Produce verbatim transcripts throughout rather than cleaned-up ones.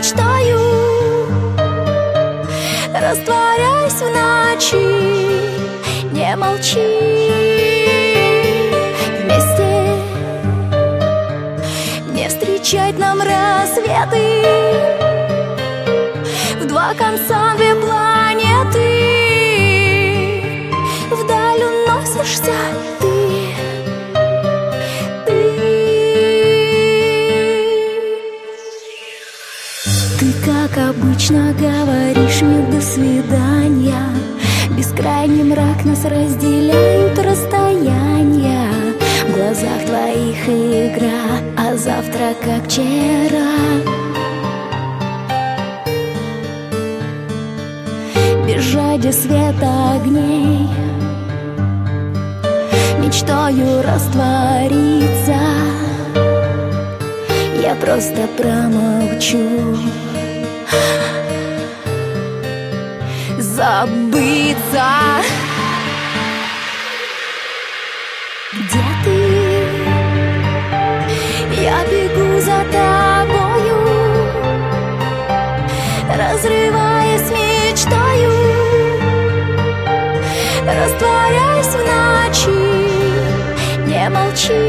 мечтаю. Растворяйся в ночи, не молчи. Вместе не встречать нам рассветы, в два конца две планеты. Вдаль уносишься ты, ты. Ты, как обычно, говоришь мне до свидания. Бескрайний мрак нас разделяют расстояния. В глазах твоих игра, а завтра как вчера. Без жади света огней мечтаю раствориться. Я просто промолчу, забыться. Где ты? Я бегу за тобою, разрываясь мечтаю. Растворяйся в ночи, не молчи.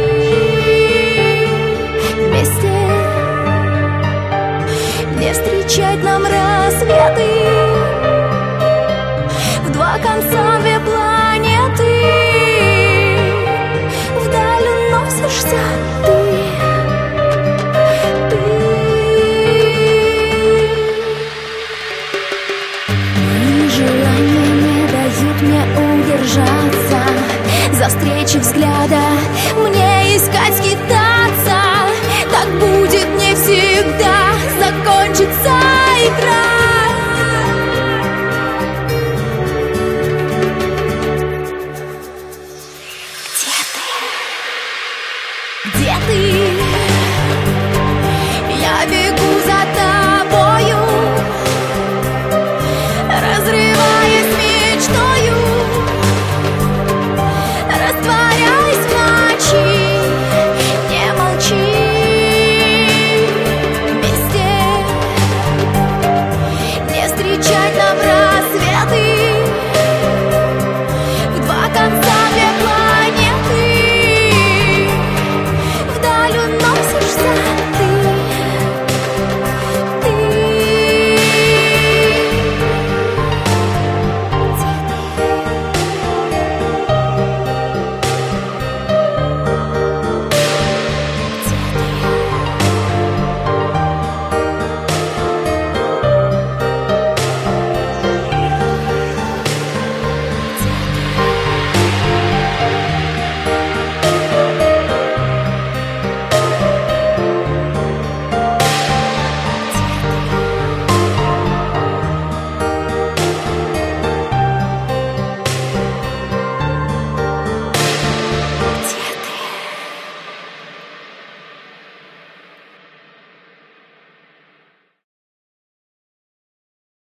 Вместе не встречать нам